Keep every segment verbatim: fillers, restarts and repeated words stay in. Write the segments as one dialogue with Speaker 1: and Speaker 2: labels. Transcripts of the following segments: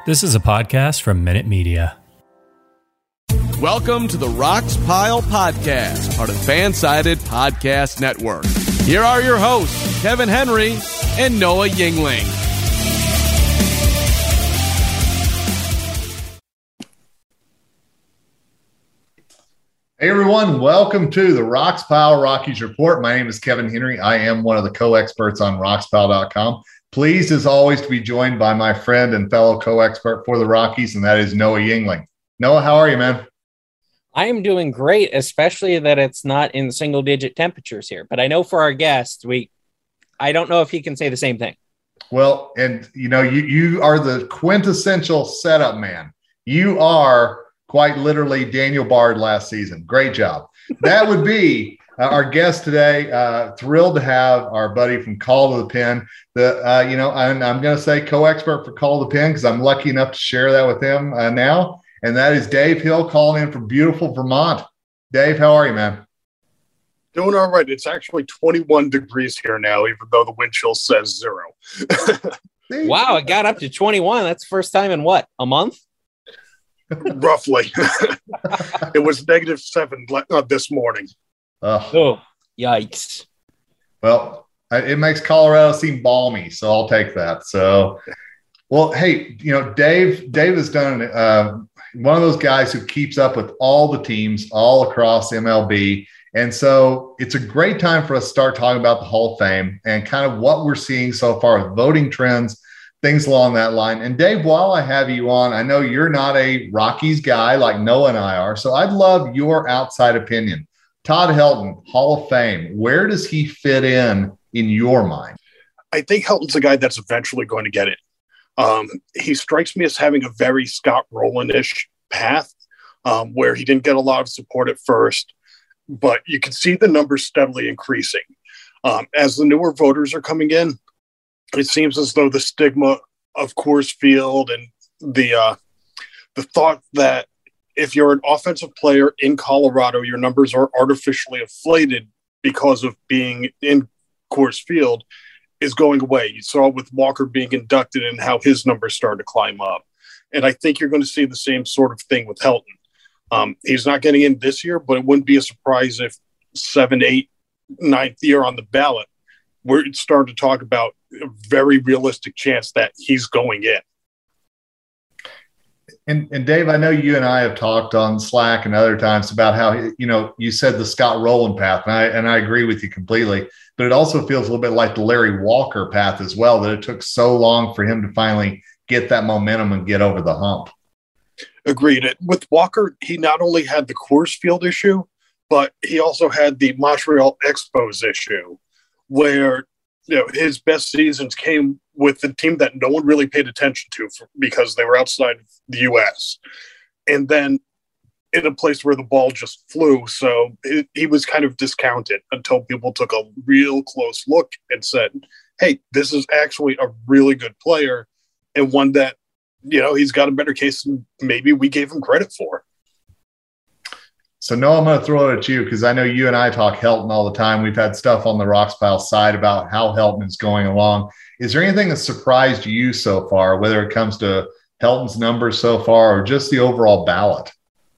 Speaker 1: This is a podcast from Minute Media.
Speaker 2: Welcome to the Rocks Pile Podcast, part of Fansided Podcast Network. Here are your hosts, Kevin Henry and Noah Yingling.
Speaker 3: Hey everyone, welcome to the Rocks Pile Rockies Report. My name is Kevin Henry. I am one of the co-experts on rox pile dot com. Pleased as always to be joined by my friend and fellow co-expert for the Rockies, and that is Noah Yingling. Noah, how are you, man?
Speaker 4: I am doing great, especially that it's not in single digit temperatures here. But I know for our guest, we, I don't know if he can say the same thing.
Speaker 3: Well, and you know, you you are the quintessential setup man. You are quite literally Daniel Bard last season. Great job. That would be uh, our guest today. Uh, thrilled to have our buddy from Call to the Pen. The uh, you know, I'm, I'm going to say co-expert for Call to the Pen because I'm lucky enough to share that with him uh, now. And that is Dave Hill calling in from beautiful Vermont. Dave, how are you, man?
Speaker 5: Doing all right. It's actually twenty-one degrees here now, even though the wind chill says zero.
Speaker 4: Wow, it got up to twenty-one. That's the first time in what, a month?
Speaker 5: Roughly. It was negative seven uh, this morning.
Speaker 3: Uh,
Speaker 4: Oh, yikes.
Speaker 3: well, it makes Colorado seem balmy, so I'll take that. So, well, hey, you know, Dave, Dave has done uh, one of those guys who keeps up with all the teams all across M L B. And so it's a great time for us to start talking about the Hall of Fame and kind of what we're seeing so far with voting trends, things along that line. And Dave, while I have you on, I know you're not a Rockies guy like Noah and I are, so I'd love your outside opinion. Todd Helton, Hall of Fame, where does he fit in in your mind?
Speaker 5: I think Helton's a guy that's eventually going to get it. Um, he strikes me as having a very Scott Rowland-ish path um, where he didn't get a lot of support at first, but you can see the numbers steadily increasing. Um, as the newer voters are coming in, it seems as though the stigma of Coors Field and the uh, the thought that if you're an offensive player in Colorado, your numbers are artificially inflated because of being in Coors Field is going away. You saw with Walker being inducted and how his numbers started to climb up. And I think you're going to see the same sort of thing with Helton. Um, he's not getting in this year, but it wouldn't be a surprise if seven, eight, ninth year on the ballot, we're starting to talk about a very realistic chance that he's going in.
Speaker 3: And, and Dave, I know you and I have talked on Slack and other times about how, you know, you said the Scott Rowland path, and I, and I agree with you completely, but it also feels a little bit like the Larry Walker path as well, that it took so long for him to finally get that momentum and get over the hump.
Speaker 5: Agreed. With Walker, he not only had the Coors Field issue, but he also had the Montreal Expos issue, where you know his best seasons came with the team that no one really paid attention to for, because they were outside of the U S and then in a place where the ball just flew. So it, he was kind of discounted until people took a real close look and said, hey, this is actually a really good player and one that, you know, he's got a better case than maybe we gave him credit for.
Speaker 3: So, Noah, I'm going to throw it at you because I know you and I talk Helton all the time. We've had stuff on the Rocks Pile side about how Helton is going along. Is there anything that surprised you so far, whether it comes to Helton's numbers so far or just the overall ballot?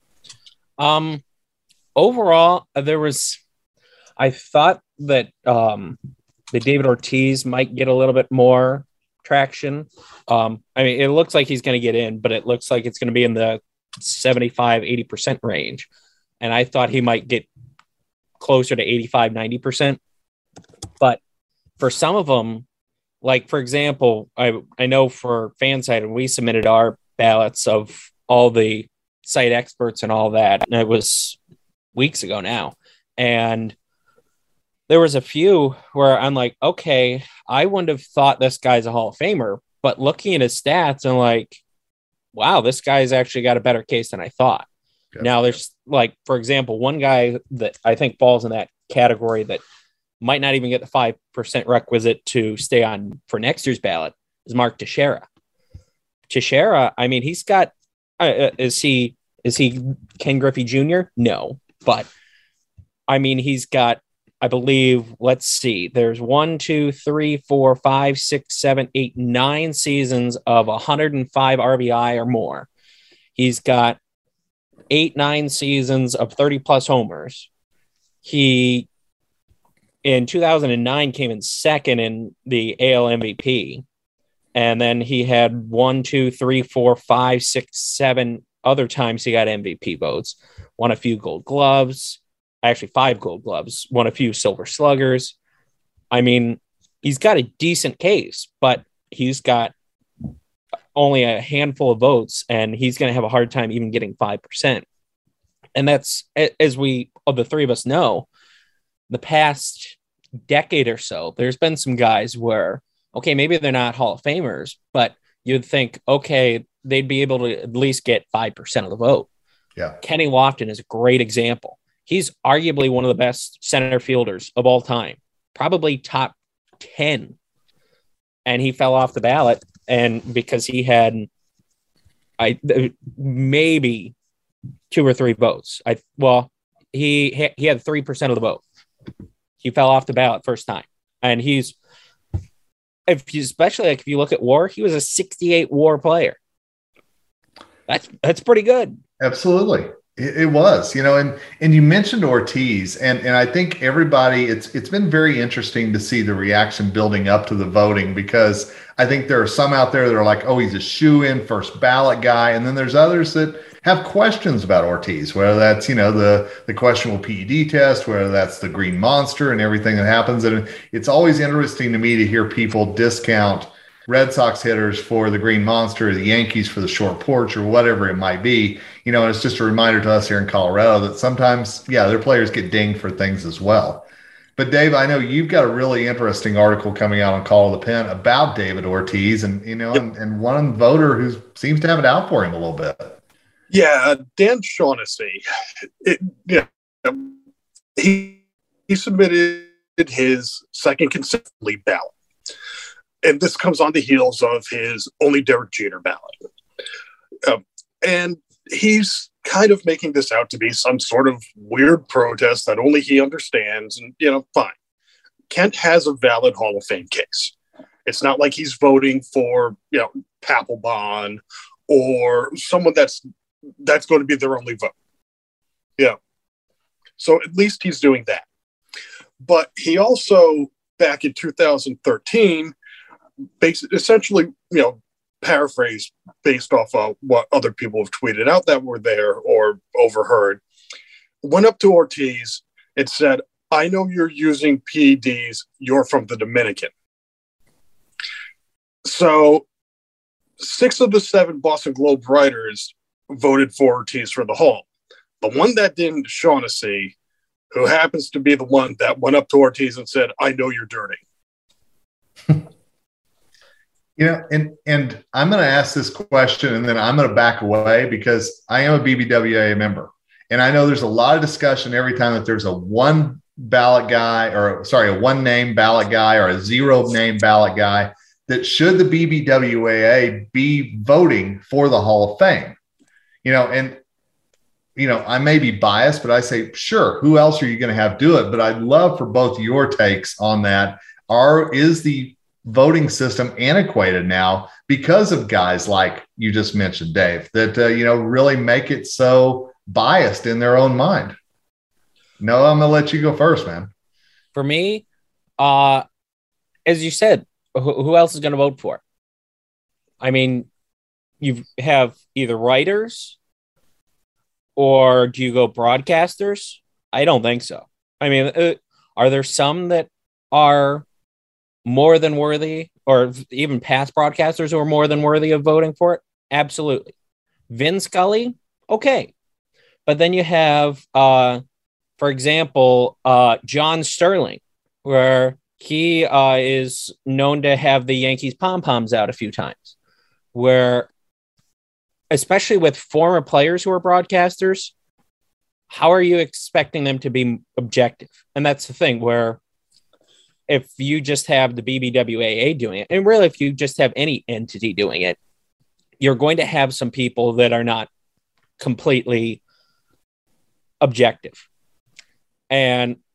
Speaker 4: Um, overall, there was, I thought that um, the David Ortiz might get a little bit more traction. Um, I mean, it looks like he's going to get in, but it looks like it's going to be in the seventy-five, eighty percent range. And I thought he might get closer to eighty-five, ninety percent. But for some of them, like, for example, I, I know for Fanside, and we submitted our ballots of all the site experts and all that, and it was weeks ago now. And there was a few where I'm like, okay, I wouldn't have thought this guy's a Hall of Famer, but looking at his stats, I'm like, wow, this guy's actually got a better case than I thought. Yeah. Now there's like, for example, one guy that I think falls in that category that might not even get the five percent requisite to stay on for next year's ballot is Mark Teixeira. Teixeira, I mean, he's got, uh, is he, is he Ken Griffey Junior? No, but I mean, he's got I believe, let's see, there's one, two, three, four, five, six, seven, eight, nine seasons of one hundred five R B I or more. He's got eight, nine seasons of thirty plus homers. He, in two thousand nine, came in second in the A L M V P. And then he had one, two, three, four, five, six, seven other times he got M V P votes. Won a few gold gloves. Actually, five gold gloves. Won a few silver sluggers. I mean, he's got a decent case, but he's got only a handful of votes, and he's going to have a hard time even getting five percent. And that's, as we, of the three of us know, the past decade or so, there's been some guys where, okay, maybe they're not Hall of Famers, but you'd think, okay, they'd be able to at least get five percent of the vote.
Speaker 3: Yeah.
Speaker 4: Kenny Lofton is a great example. He's arguably one of the best center fielders of all time, probably top ten. And he fell off the ballot, and because he had I maybe two or three votes. I well, he he had three percent of the vote. He fell off the ballot first time. And he's, if you, especially like if you look at WAR, he was a sixty-eight WAR player. That's that's pretty good.
Speaker 3: Absolutely. It, it was, you know, and and you mentioned Ortiz, and and I think everybody, it's it's been very interesting to see the reaction building up to the voting, because I think there are some out there that are like, oh, he's a shoe-in first ballot guy, and then there's others that have questions about Ortiz, whether that's, you know, the the questionable P E D test, whether that's the green monster and everything that happens. And it's always interesting to me to hear people discount Red Sox hitters for the green monster, or the Yankees for the short porch, or whatever it might be. You know, it's just a reminder to us here in Colorado that sometimes, yeah, their players get dinged for things as well. But Dave, I know you've got a really interesting article coming out on Call of the Pen about David Ortiz, and, you know, and, and one voter who seems to have it out for him a little bit.
Speaker 5: Yeah, Dan Shaughnessy, it, yeah, he he submitted his second consecutive ballot, and this comes on the heels of his only Derek Jeter ballot, um, and he's kind of making this out to be some sort of weird protest that only he understands, and you know, fine. Kent has a valid Hall of Fame case. It's not like he's voting for, you know, Papelbon or someone that's that's going to be their only vote. Yeah. So at least he's doing that. But he also, back in two thousand thirteen, basically, essentially, you know, paraphrase based off of what other people have tweeted out that were there or overheard, went up to Ortiz and said, I know you're using P E Ds. You're from the Dominican. So six of the seven Boston Globe writers voted for Ortiz for the Hall. The one that didn't, Shaughnessy, who happens to be the one that went up to Ortiz and said, I know you're dirty.
Speaker 3: You know, and and I'm going to ask this question, and then I'm going to back away, because I am a B B W A member. And I know there's a lot of discussion every time that there's a one ballot guy, or sorry, a one name ballot guy or a zero name ballot guy, that should the B B W A be voting for the Hall of Fame? You know, and, you know, I may be biased, but I say, sure, who else are you going to have do it? But I'd love for both your takes on that. Are, is the voting system antiquated now because of guys like you just mentioned, Dave, that, uh, you know, really make it so biased in their own mind? No, I'm going to let you go first, man.
Speaker 4: For me, uh, as you said, who, who else is going to vote for it? I mean, you have either writers, or do you go broadcasters? I don't think so. I mean, uh, are there some that are more than worthy, or even past broadcasters who are more than worthy of voting for it? Absolutely. Vin Scully, okay. But then you have, uh, for example, uh, John Sterling, where he uh, is known to have the Yankees pom-poms out a few times, where, especially with former players who are broadcasters, how are you expecting them to be objective? And that's the thing, where if you just have the B B W A A doing it, and really if you just have any entity doing it, you're going to have some people that are not completely objective. And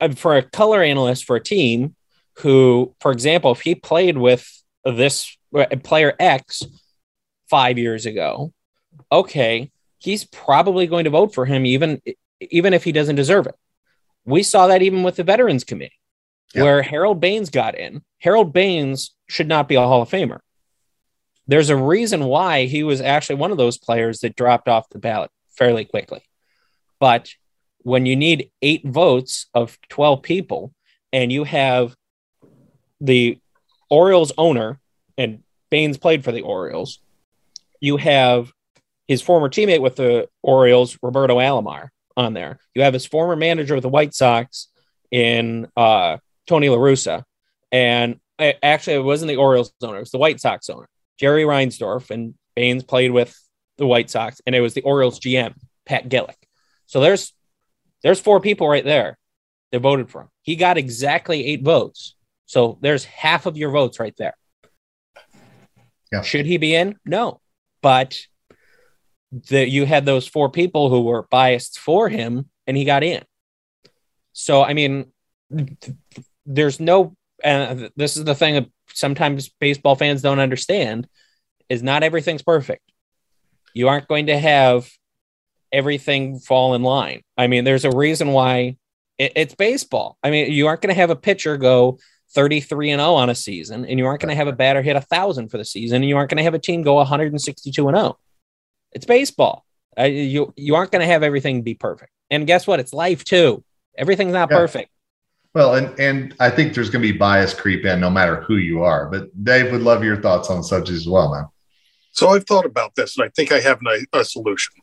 Speaker 4: for a color analyst for a team who, for example, if he played with this player X five years ago, okay, he's probably going to vote for him even, even if he doesn't deserve it. We saw that even with the Veterans Committee, yep. where Harold Baines got in. Harold Baines should not be a Hall of Famer. There's a reason why he was actually one of those players that dropped off the ballot fairly quickly. But when you need eight votes of twelve people and you have the Orioles owner, and Baines played for the Orioles, you have his former teammate with the Orioles, Roberto Alomar, on there. You have his former manager with the White Sox in uh, Tony La Russa. And actually, it wasn't the Orioles owner, it was the White Sox owner, Jerry Reinsdorf, and Baines played with the White Sox, and it was the Orioles G M, Pat Gillick. So there's there's four people right there that voted for him. He got exactly eight votes. So there's half of your votes right there.
Speaker 3: Yeah.
Speaker 4: Should he be in? No. But the, you had those four people who were biased for him, and he got in. So, I mean, there's no, and uh, this is the thing that sometimes baseball fans don't understand, is not everything's perfect. You aren't going to have everything fall in line. I mean, there's a reason why it, it's baseball. I mean, you aren't going to have a pitcher go thirty-three and oh on a season, and you aren't going to have a batter hit a thousand for the season, and you aren't going to have a team go one sixty-two and oh. It's baseball. Uh, you you aren't going to have everything be perfect. And guess what? It's life too. Everything's not yeah. perfect.
Speaker 3: Well, and and I think there's going to be bias creep in no matter who you are. But Dave, would love your thoughts on the subject as well, man.
Speaker 5: So I've thought about this, and I think I have an, a solution.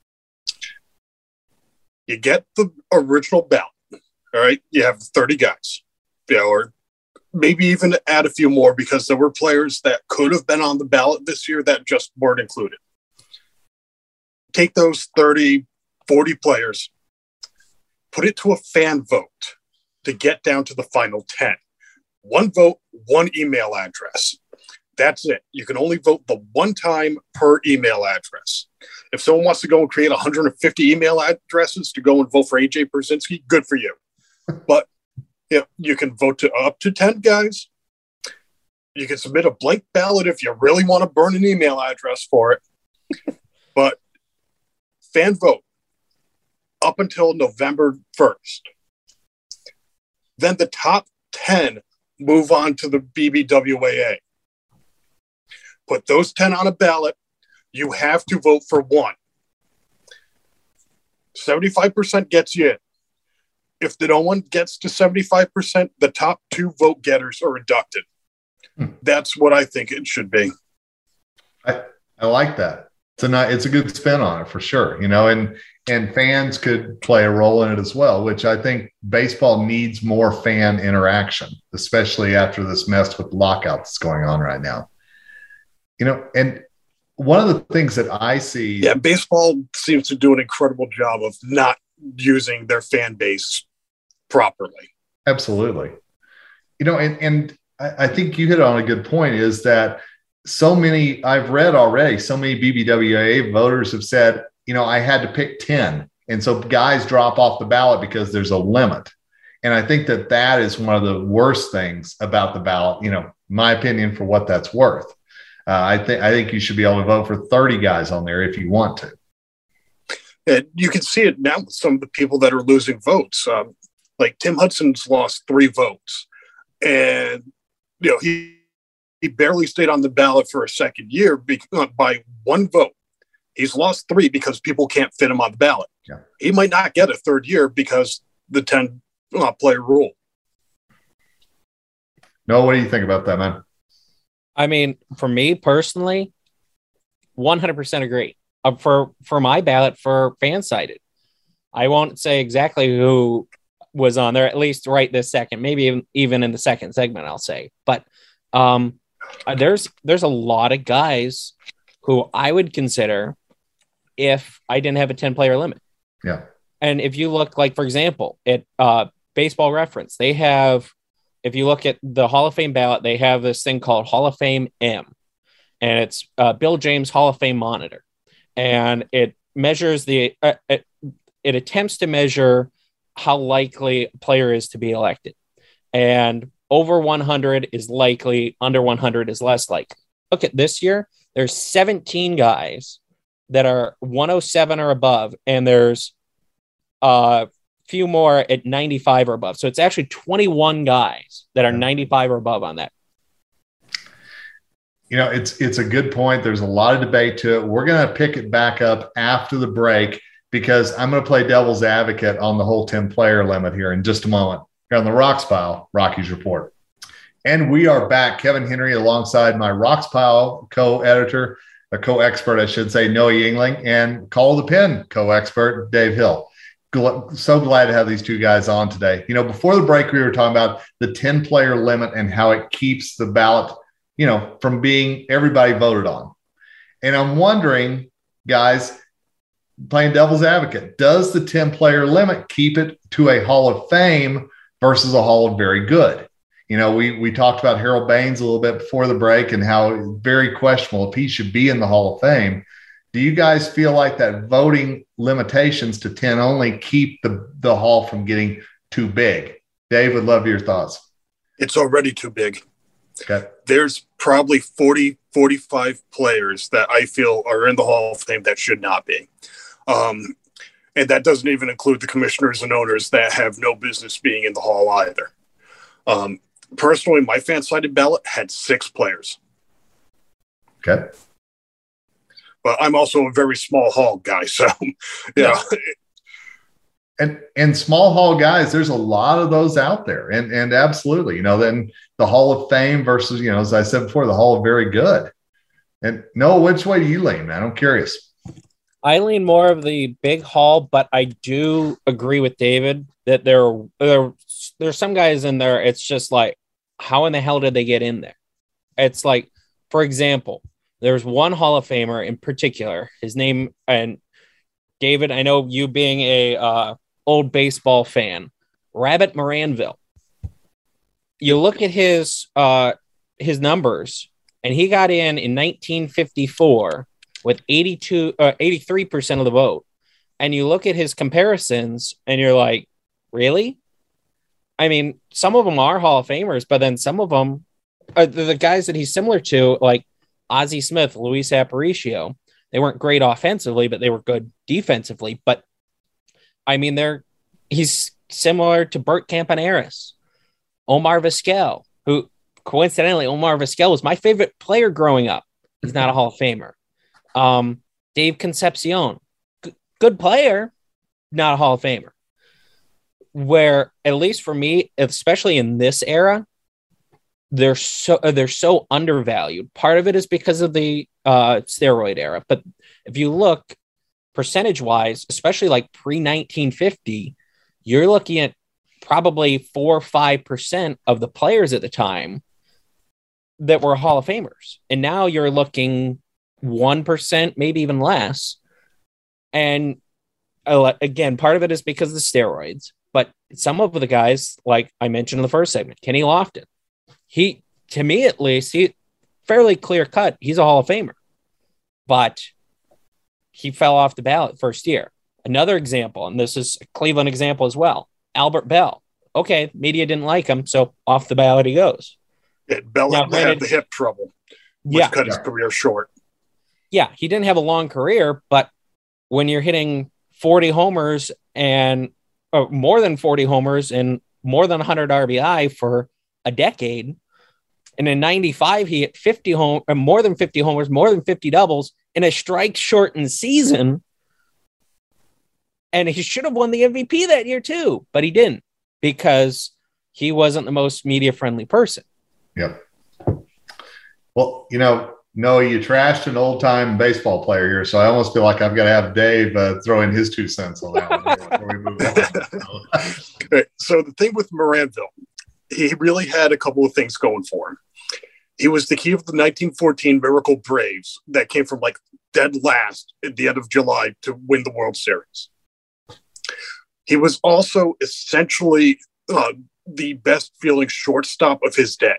Speaker 5: You get the original ballot, all right? You have thirty guys, you know, or maybe even add a few more because there were players that could have been on the ballot this year that just weren't included. Take those thirty, forty players, put it to a fan vote to get down to the final ten. One vote, one email address. That's it. You can only vote the one time per email address. If someone wants to go and create one hundred fifty email addresses to go and vote for A J Pierzynski, good for you. But you know, you can vote to up to ten guys. You can submit a blank ballot if you really want to burn an email address for it. But fan vote up until November first. Then the top ten move on to the B B W A A. Put those ten on a ballot. You have to vote for one. seventy-five percent gets you in. If no one gets to seventy-five percent, the top two vote getters are inducted. Hmm. That's what I think it should be.
Speaker 3: I, I like that. It's a not, it's a good spin on it for sure. You know, and and fans could play a role in it as well, which I think baseball needs more fan interaction, especially after this mess with lockout that's going on right now. You know, and one of the things that I see.
Speaker 5: Yeah, baseball seems to do an incredible job of not using their fan base properly.
Speaker 3: Absolutely. You know, and, and I, I think you hit on a good point is that so many, I've read already, so many B B W A A voters have said, you know, I had to pick ten. And so guys drop off the ballot because there's a limit. And I think that that is one of the worst things about the ballot, you know, my opinion, for what that's worth. Uh, I think I think you should be able to vote for thirty guys on there if you want to.
Speaker 5: And you can see it now with some of the people that are losing votes. Um, like Tim Hudson's lost three votes. And, you know, he, he barely stayed on the ballot for a second year be- by one vote. He's lost three because people can't fit him on the ballot.
Speaker 3: Yeah.
Speaker 5: He might not get a third year because the ten-player rule.
Speaker 3: No, what do you think about that, man?
Speaker 4: I mean, for me personally, one hundred percent agree. Uh, for for my ballot for fan-sided, I won't say exactly who was on there, at least right this second, maybe even, even in the second segment, I'll say. But um, there's there's a lot of guys who I would consider if I didn't have a ten-player limit.
Speaker 3: Yeah.
Speaker 4: And if you look, like, for example, at uh, Baseball Reference, they have, if you look at the Hall of Fame ballot, they have this thing called Hall of Fame M, and it's uh, Bill James Hall of Fame Monitor. And it measures the, uh, it, it attempts to measure how likely a player is to be elected. And over one hundred is likely, under one hundred is less likely. Look at this year, there's seventeen guys that are one oh seven or above, and there's a few more at ninety-five or above. So it's actually twenty-one guys that are ninety-five or above on that.
Speaker 3: You know, it's it's a good point. There's a lot of debate to it. We're going to pick it back up after the break because I'm going to play devil's advocate on the whole ten-player limit here in just a moment. Here on the Rocks Pile, Rockies Report. And we are back. Kevin Henry alongside my Rocks Pile co-editor, a co-expert, I should say, Noah Yingling, and Call the Pen co-expert, Dave Hill. So glad to have these two guys on today. You know, before the break, we were talking about the ten-player limit and how it keeps the ballot, you know, from being everybody voted on. And I'm wondering, guys, playing devil's advocate, does the ten-player limit keep it to a Hall of Fame versus a Hall of Very Good? You know, we we talked about Harold Baines a little bit before the break and how it's very questionable if he should be in the Hall of Fame. Do you guys feel like that voting limitations to ten only keep the, the Hall from getting too big? Dave, would love your thoughts.
Speaker 5: It's already too big.
Speaker 3: Okay.
Speaker 5: There's probably forty, forty-five players that I feel are in the Hall of Fame that should not be. Um, and that doesn't even include the commissioners and owners that have no business being in the Hall either. Um, personally, my fan-sided ballot had six players.
Speaker 3: Okay.
Speaker 5: But I'm also a very small Hall guy, so, you
Speaker 3: yeah.
Speaker 5: know.
Speaker 3: And and small Hall guys, there's a lot of those out there. And and absolutely, you know, then the Hall of Fame versus, you know, as I said before, the Hall of Very Good. And Noah, which way do you lean, man? I'm curious.
Speaker 4: I lean more of the big Hall, but I do agree with David that there are, there, there's some guys in there. It's just like, how in the hell did they get in there? It's like, for example, there's one Hall of Famer in particular, his name, and David, I know you being a uh, old baseball fan, Rabbit Moranville. You look at his uh, his numbers, and he got in in nineteen fifty-four with eighty-two, uh, eighty-three percent of the vote. And you look at his comparisons, and you're like, really? I mean, some of them are Hall of Famers, but then some of them are the guys that he's similar to, like Ozzie Smith, Luis Aparicio. They weren't great offensively, but they were good defensively. But I mean, they're he's similar to Bert Campaneris, Omar Vizquel, who coincidentally, Omar Vizquel was my favorite player growing up. He's not a Hall of Famer. Um, Dave Concepcion, G- good player, not a Hall of Famer. Where, at least for me, especially in this era, they're so they're so undervalued. Part of it is because of the uh, steroid era, but if you look percentage-wise, especially like pre nineteen fifty, you're looking at probably four or five percent of the players at the time that were Hall of Famers, and now you're looking one percent, maybe even less. And uh, again, part of it is because of the steroids, but some of the guys, like I mentioned in the first segment, Kenny Lofton. He, to me at least, he fairly clear cut. He's a Hall of Famer, but he fell off the ballot first year. Another example, and this is a Cleveland example as well, Albert Bell. Okay, media didn't like him, so off the ballot he goes.
Speaker 5: Yeah, Bell
Speaker 4: now,
Speaker 5: had
Speaker 4: granted,
Speaker 5: the hip trouble, which
Speaker 4: yeah,
Speaker 5: cut his career short.
Speaker 4: Yeah, he didn't have a long career, but when you're hitting forty homers and uh, more than forty homers and more than one hundred R B I for a decade, and in ninety-five he hit fifty home or more than fifty homers, more than fifty doubles in a strike shortened season, and he should have won the M V P that year too, but he didn't because he wasn't the most media friendly person.
Speaker 3: Yep. Well, you know, no, you trashed an old time baseball player here, so I almost feel like I've got to have Dave uh, throw in his two cents on that one before we move on.
Speaker 5: Okay, so the thing with Moranville, he really had a couple of things going for him. He was the key of the nineteen fourteen Miracle Braves that came from like dead last at the end of July to win the World Series. He was also essentially uh, the best feeling shortstop of his day.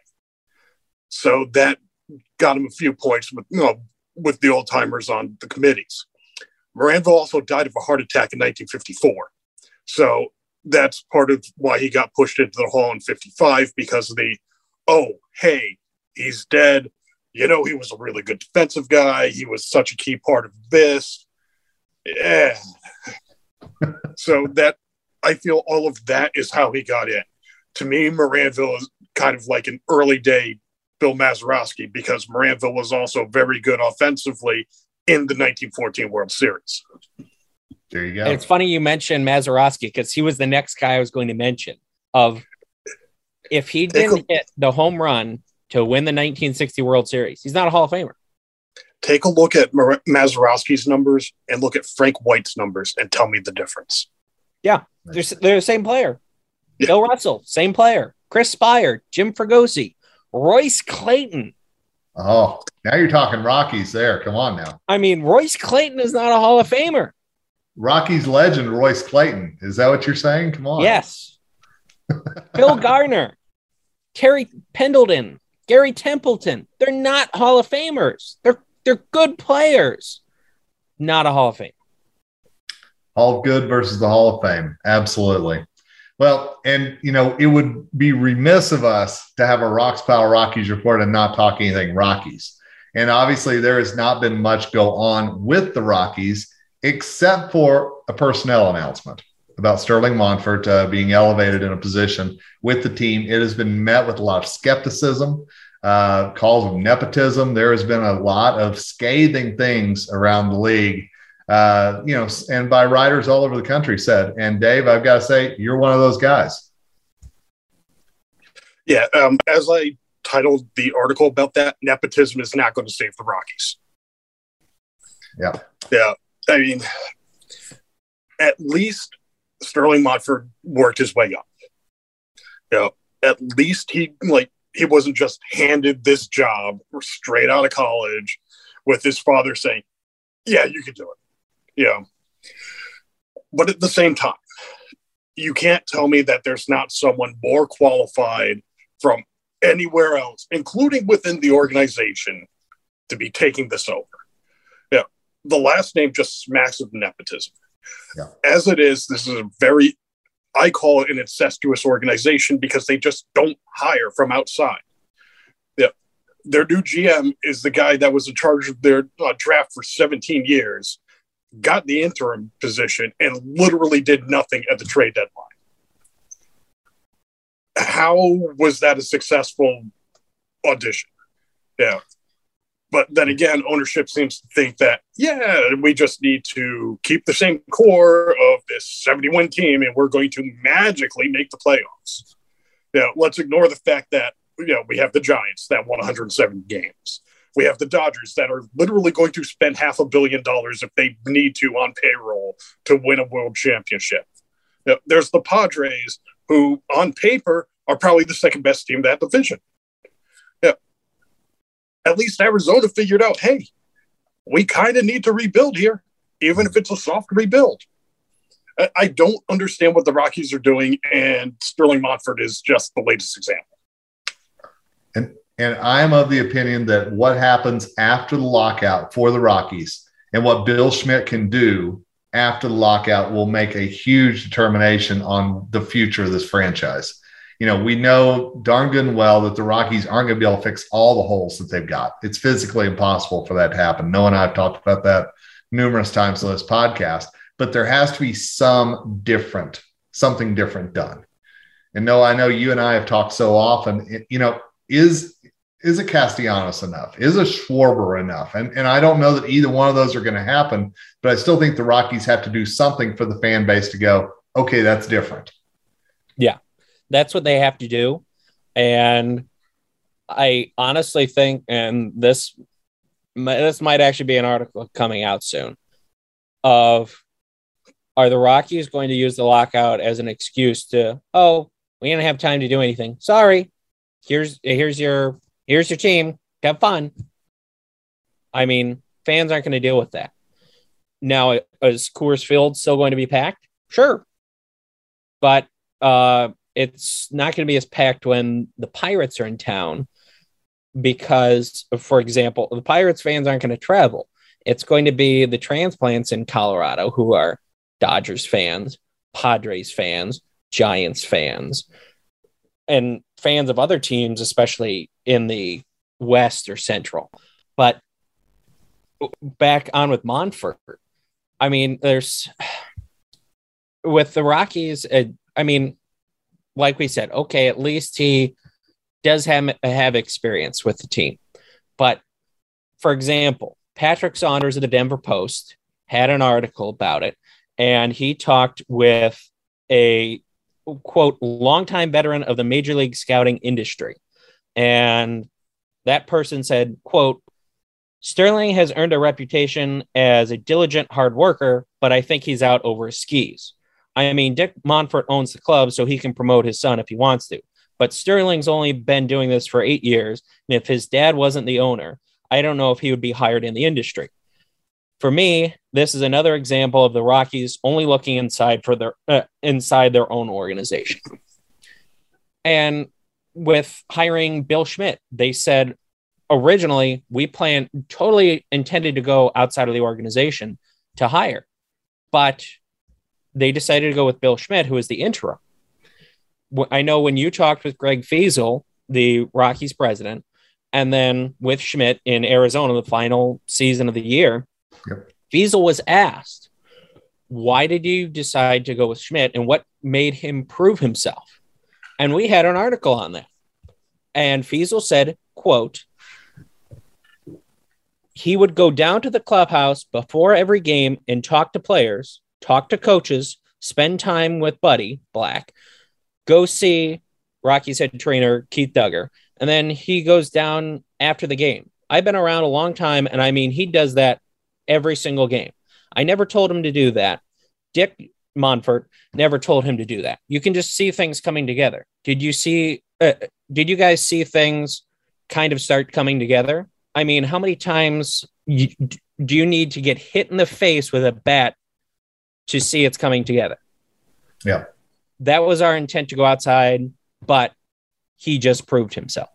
Speaker 5: So that got him a few points with, you know, with the old timers on the committees. Moranville also died of a heart attack in nineteen fifty-four. So that's part of why he got pushed into the Hall in fifty-five, because of the, oh, hey, he's dead. You know, he was a really good defensive guy. He was such a key part of this. Yeah. So that, I feel all of that is how he got in. To me, Moranville is kind of like an early day Bill Mazeroski, because Moranville was also very good offensively in the nineteen fourteen World Series.
Speaker 3: There you go.
Speaker 4: And it's funny you mentioned Mazeroski, because he was the next guy I was going to mention. Of if he didn't a, hit the home run to win the nineteen sixty World Series, he's not a Hall of Famer.
Speaker 5: Take a look at Mar- Mazeroski's numbers and look at Frank White's numbers and tell me the difference.
Speaker 4: Yeah, they're, they're the same player.
Speaker 5: Yeah.
Speaker 4: Bill Russell, same player. Chris Spire, Jim Fregosi, Royce Clayton.
Speaker 3: Oh, now you're talking Rockies there. Come on now.
Speaker 4: I mean, Royce Clayton is not a Hall of Famer.
Speaker 3: Rockies legend Royce Clayton. Is that what you're saying? Come on.
Speaker 4: Yes. Bill Gardner, Terry Pendleton, Gary Templeton. They're not Hall of Famers. They're they're good players. Not a Hall of Fame.
Speaker 3: Hall of Good versus the Hall of Fame. Absolutely. Well, and, you know, it would be remiss of us to have a Rocks Pile Rockies report and not talk anything Rockies. And obviously there has not been much go on with the Rockies, except for a personnel announcement about Sterling Monfort uh, being elevated in a position with the team. It has been met with a lot of skepticism, uh, calls of nepotism. There has been a lot of scathing things around the league, uh, you know, and by writers all over the country said. And Dave, I've got to say, you're one of those guys.
Speaker 5: Yeah. Um, as I titled the article about that, nepotism is not going to save the Rockies.
Speaker 3: Yeah.
Speaker 5: Yeah. I mean, at least Sterling Monfort worked his way up. You know, at least he like he wasn't just handed this job straight out of college with his father saying, "Yeah, you can do it." You know, but at the same time, you can't tell me that there's not someone more qualified from anywhere else, including within the organization, to be taking this over. Yeah, the last name just smacks of nepotism.
Speaker 3: Yeah. As
Speaker 5: it is, this is a very, I call it an incestuous organization, because they just don't hire from outside. Yeah. Their new G M is the guy that was in charge of their uh, draft for seventeen years, got the interim position, and literally did nothing at the trade deadline. How was that a successful audition? Yeah. But then again, ownership seems to think that, yeah, we just need to keep the same core of this seventy-win team and we're going to magically make the playoffs. You know, let's ignore the fact that, you know, we have the Giants that won one hundred seven games. We have the Dodgers that are literally going to spend half a billion dollars if they need to on payroll to win a world championship. You know, there's the Padres, who on paper are probably the second best team in that division. At least Arizona figured out, hey, we kind of need to rebuild here, even if it's a soft rebuild. I, I don't understand what the Rockies are doing, and Sterling Monfort is just the latest example.
Speaker 3: And and I'm of the opinion that what happens after the lockout for the Rockies and what Bill Schmidt can do after the lockout will make a huge determination on the future of this franchise. You know, we know darn good and well that the Rockies aren't going to be able to fix all the holes that they've got. It's physically impossible for that to happen. Noah and I have talked about that numerous times on this podcast, but there has to be some different, something different done. And Noah, I know you and I have talked so often, you know, is, is a Castellanos enough? Is a Schwarber enough? And, and I don't know that either one of those are going to happen, but I still think the Rockies have to do something for the fan base to go, okay, that's different.
Speaker 4: Yeah. That's what they have to do. And I honestly think, and this, this might actually be an article coming out soon, of are the Rockies going to use the lockout as an excuse to, oh, we didn't have time to do anything. Sorry. Here's, here's your, here's your team. Have fun. I mean, fans aren't going to deal with that. Now, is Coors Field still going to be packed? Sure. But, uh, it's not going to be as packed when the Pirates are in town because, for example, the Pirates fans aren't going to travel. It's going to be the transplants in Colorado who are Dodgers fans, Padres fans, Giants fans and fans of other teams, especially in the West or Central. But back on with Monfort, I mean, there's with the Rockies, uh, I mean, like we said, okay, at least he does have, have experience with the team. But for example, Patrick Saunders of the Denver Post had an article about it, and he talked with a, quote, longtime veteran of the Major League Scouting industry. And that person said, quote, Sterling has earned a reputation as a diligent hard worker, but I think he's out over his skis. I mean, Dick Monfort owns the club, so he can promote his son if he wants to. But Sterling's only been doing this for eight years, and if his dad wasn't the owner, I don't know if he would be hired in the industry. For me, this is another example of the Rockies only looking inside for their uh, inside their own organization. And with hiring Bill Schmidt, they said originally we planned totally intended to go outside of the organization to hire, but they decided to go with Bill Schmidt, who is the interim. I know when you talked with Greg Fiesel, the Rockies president, and then with Schmidt in Arizona, the final season of the year, yep. Fiesel was asked, why did you decide to go with Schmidt and what made him prove himself? And we had an article on that. And Fiesel said, quote, he would go down to the clubhouse before every game and talk to players, talk to coaches, spend time with Buddy Black, go see Rockies head trainer Keith Duggar, and then he goes down after the game. I've been around a long time, and I mean, he does that every single game. I never told him to do that. Dick Monfort never told him to do that. You can just see things coming together. Did you see, uh, did you guys see things kind of start coming together? I mean, how many times you, do you need to get hit in the face with a bat to see it's coming together?
Speaker 3: Yeah.
Speaker 4: That was our intent to go outside, but he just proved himself.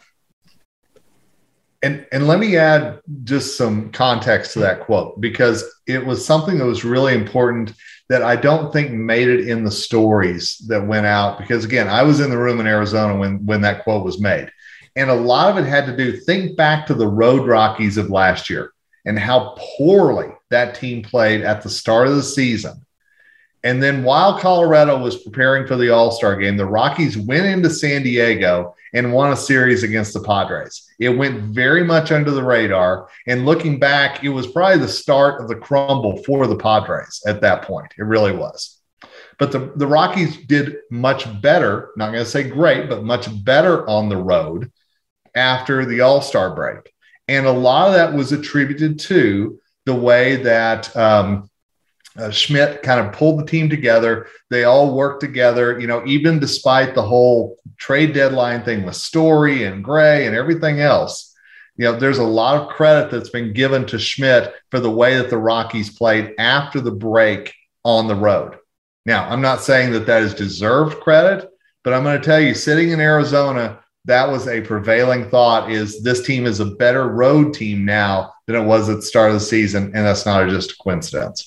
Speaker 3: And and let me add just some context to that quote, because it was something that was really important that I don't think made it in the stories that went out. Because again, I was in the room in Arizona when, when that quote was made. And a lot of it had to do, think back to the Road Rockies of last year and how poorly that team played at the start of the season. And then while Colorado was preparing for the All-Star game, the Rockies went into San Diego and won a series against the Padres. It went very much under the radar. And looking back, it was probably the start of the crumble for the Padres at that point. It really was. But the, the Rockies did much better, not going to say great, but much better on the road after the All-Star break. And a lot of that was attributed to the way that um, – Uh, Schmidt kind of pulled the team together. They all worked together, you know, even despite the whole trade deadline thing with Story and Gray and everything else. You know, there's a lot of credit that's been given to Schmidt for the way that the Rockies played after the break on the road. Now, I'm not saying that that is deserved credit, but I'm going to tell you, sitting in Arizona, that was a prevailing thought, is this team is a better road team now than it was at the start of the season, and that's not just a coincidence.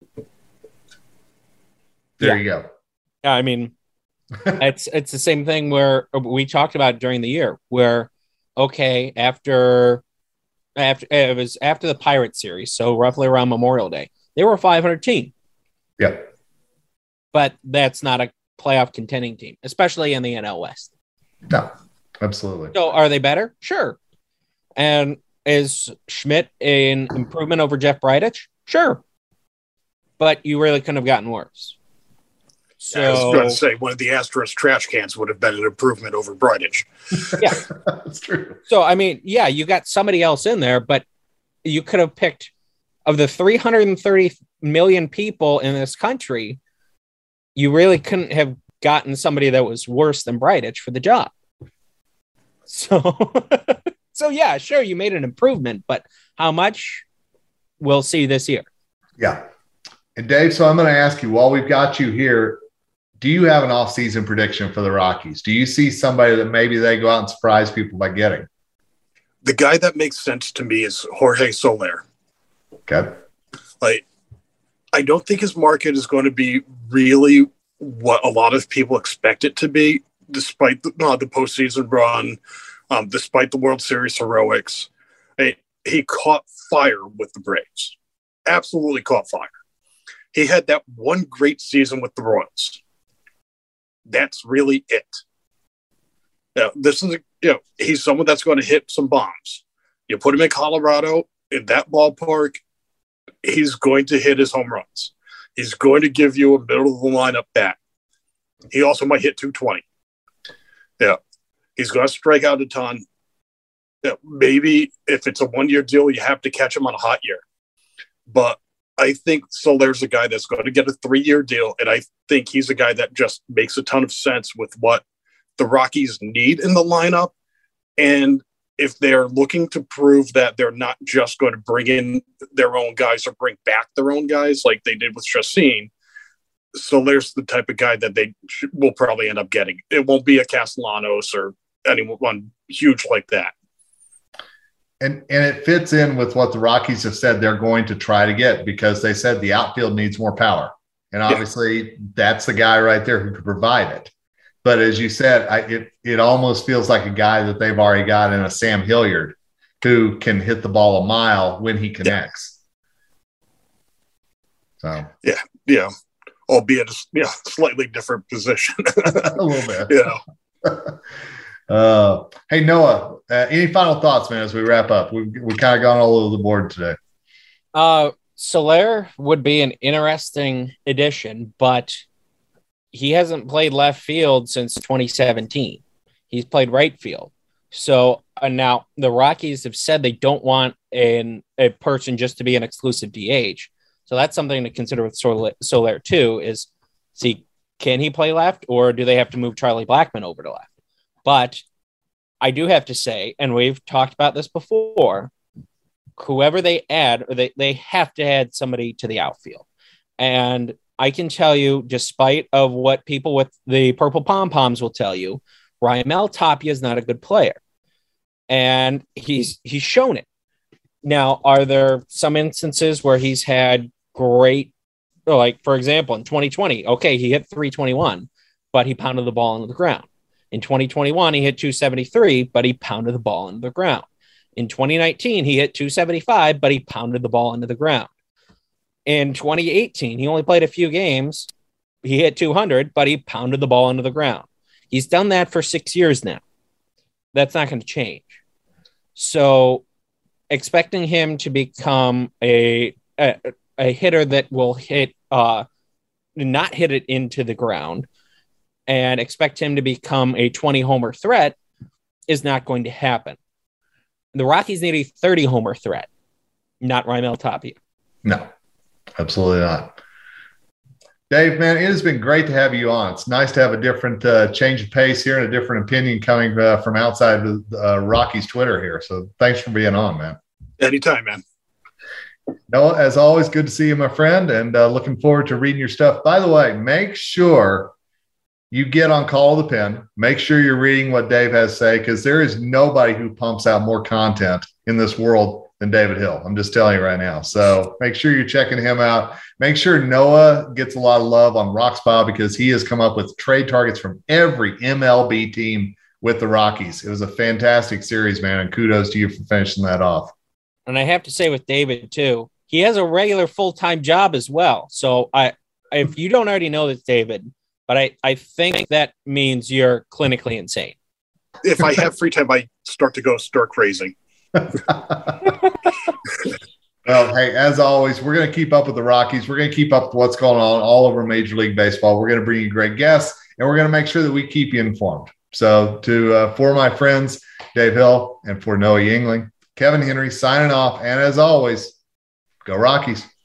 Speaker 3: There yeah. you go.
Speaker 4: Yeah, I mean, it's it's the same thing where we talked about during the year, where okay, after after it was after the Pirates series, so roughly around Memorial Day, they were a five hundred team.
Speaker 3: Yeah,
Speaker 4: but that's not a playoff contending team, especially in the N L West.
Speaker 3: No, absolutely.
Speaker 4: So, are they better? Sure. And is Schmidt an improvement over Jeff Bridich? Sure. But you really couldn't have gotten worse. So,
Speaker 5: I was going to say one of the Astros trash cans would have been an improvement over Bridich.
Speaker 4: Yeah,
Speaker 3: that's true.
Speaker 4: So, I mean, yeah, you got somebody else in there, but you could have picked of the three hundred thirty million people in this country, you really couldn't have gotten somebody that was worse than Bridich for the job. So, so yeah, sure, you made an improvement, but how much? We'll see this year.
Speaker 3: Yeah. And Dave, so I'm going to ask you, while we've got you here, do you have an off-season prediction for the Rockies? Do you see somebody that maybe they go out and surprise people by getting?
Speaker 5: The guy that makes sense to me is Jorge Soler.
Speaker 3: Okay.
Speaker 5: Like, I don't think his market is going to be really what a lot of people expect it to be, despite the, uh, the postseason run, um, despite the World Series heroics. He, he caught fire with the Braves. Absolutely caught fire. He had that one great season with the Royals. That's really it. Yeah, this is, you know, he's someone that's going to hit some bombs. You put him in Colorado, in that ballpark, he's going to hit his home runs. He's going to give you a middle of the lineup bat. He also might hit two twenty. Yeah. He's going to strike out a ton. Yeah, maybe if it's a one-year deal, you have to catch him on a hot year. But I think Soler's a guy that's going to get a three-year deal, and I think he's a guy that just makes a ton of sense with what the Rockies need in the lineup. And if they're looking to prove that they're not just going to bring in their own guys or bring back their own guys like they did with Chacín, Soler's the type of guy that they will probably end up getting. It won't be a Castellanos or anyone huge like that.
Speaker 3: And and it fits in with what the Rockies have said they're going to try to get, because they said the outfield needs more power. And obviously yeah. that's the guy right there who could provide it. But as you said, I, it it almost feels like a guy that they've already got in a Sam Hilliard who can hit the ball a mile when he connects.
Speaker 5: Yeah. So yeah, yeah. Albeit a yeah, slightly different position.
Speaker 3: A little bit.
Speaker 5: Yeah.
Speaker 3: Uh, hey, Noah, uh, any final thoughts, man, as we wrap up? We've, we've kind of gone all over the board today.
Speaker 4: Uh, Soler would be an interesting addition, but he hasn't played left field since twenty seventeen. He's played right field. So uh, now the Rockies have said they don't want an, a person just to be an exclusive D H. So that's something to consider with Soler, Soler too, is see, can he play left, or do they have to move Charlie Blackmon over to left? But I do have to say, and we've talked about this before, whoever they add, or they, they have to add somebody to the outfield. And I can tell you, despite of what people with the purple pom-poms will tell you, Raimel Tapia is not a good player. And he's he's shown it. Now, are there some instances where he's had great, like, for example, in twenty twenty, okay, he hit three twenty-one, but he pounded the ball into the ground. In twenty twenty-one, he hit two seventy-three, but he pounded the ball into the ground. In twenty nineteen, he hit two seventy-five, but he pounded the ball into the ground. In twenty eighteen, he only played a few games. He hit two hundred, but he pounded the ball into the ground. He's done that for six years now. That's not going to change. So expecting him to become a, a, a hitter that will hit, uh, not hit it into the ground, and expect him to become a twenty homer threat is not going to happen. The Rockies need a thirty homer threat, not Raimel Tapia.
Speaker 3: No, absolutely not. Dave, man, it has been great to have you on. It's nice to have a different uh, change of pace here and a different opinion coming uh, from outside of uh, Rockies Twitter here. So thanks for being on, man.
Speaker 5: Anytime, man.
Speaker 3: Noah, as always, good to see you, my friend, and uh, looking forward to reading your stuff. By the way, make sure you get on Call of the Pen. Make sure you're reading what Dave has to say, because there is nobody who pumps out more content in this world than David Hill. I'm just telling you right now. So make sure you're checking him out. Make sure Noah gets a lot of love on Roxpa, because he has come up with trade targets from every M L B team with the Rockies. It was a fantastic series, man, and kudos to you for finishing that off.
Speaker 4: And I have to say with David, too, he has a regular full-time job as well. So I, if you don't already know this, David, but I, I think that means you're clinically insane.
Speaker 5: If I have free time, I start to go stir crazy.
Speaker 3: Well, hey, as always, we're going to keep up with the Rockies. We're going to keep up with what's going on all over Major League Baseball. We're going to bring you great guests, and we're going to make sure that we keep you informed. So to uh, for my friends, Dave Hill, and for Noah Yingling, Kevin Henry signing off. And as always, go Rockies.